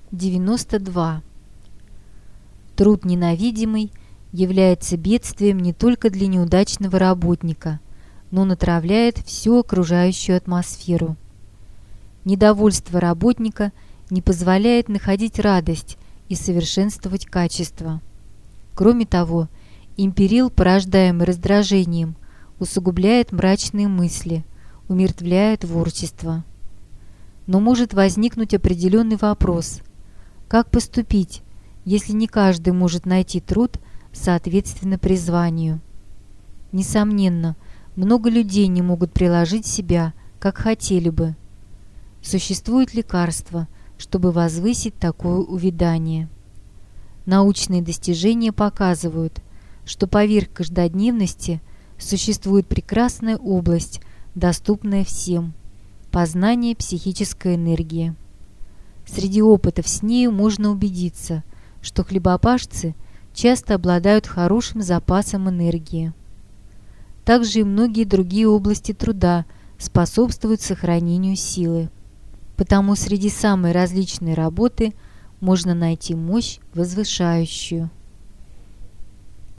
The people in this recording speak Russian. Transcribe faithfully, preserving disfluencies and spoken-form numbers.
девяносто два. Труд ненавидимый является бедствием не только для неудачного работника, но натравляет всю окружающую атмосферу. Недовольство работника не позволяет находить радость и совершенствовать качество. Кроме того, империл, порождаемый раздражением, усугубляет мрачные мысли, умертвляя творчество. Но может возникнуть определенный вопрос: как поступить, если не каждый может найти труд соответственно призванию? Несомненно, много людей не могут приложить себя, как хотели бы. Существует лекарство, чтобы возвысить такое увядание. Научные достижения показывают, что поверх каждодневности существует прекрасная область, доступная всем – познание психической энергии. Среди опытов с нею можно убедиться, что хлебопашцы часто обладают хорошим запасом энергии. Также и многие другие области труда способствуют сохранению силы. Потому среди самой различной работы можно найти мощь возвышающую.